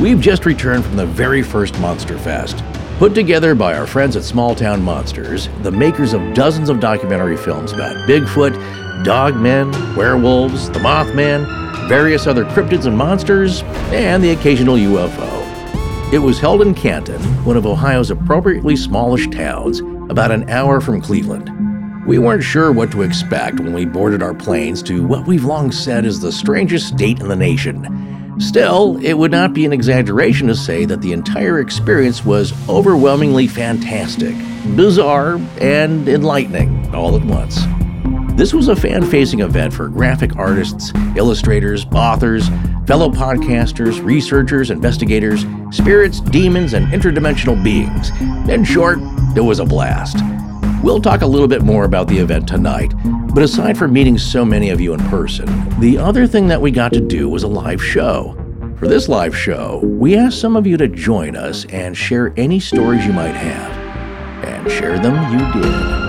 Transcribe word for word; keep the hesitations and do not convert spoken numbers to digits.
We've just returned from the very first Monster Fest, put together by our friends at Small Town Monsters, the makers of dozens of documentary films about Bigfoot, dogmen, werewolves, the Mothman, various other cryptids and monsters, and the occasional U F O. It was held in Canton, one of Ohio's appropriately smallish towns, about an hour from Cleveland. We weren't sure what to expect when we boarded our planes to what we've long said is the strangest state in the nation. Still, it would not be an exaggeration to say that the entire experience was overwhelmingly fantastic, bizarre, and enlightening all at once. This was a fan-facing event for graphic artists, illustrators, authors, fellow podcasters, researchers, investigators, spirits, demons, and interdimensional beings. In short, it was a blast. We'll talk a little bit more about the event tonight, but aside from meeting so many of you in person, the other thing that we got to do was a live show. For this live show, we asked some of you to join us and share any stories you might have. And share them you did.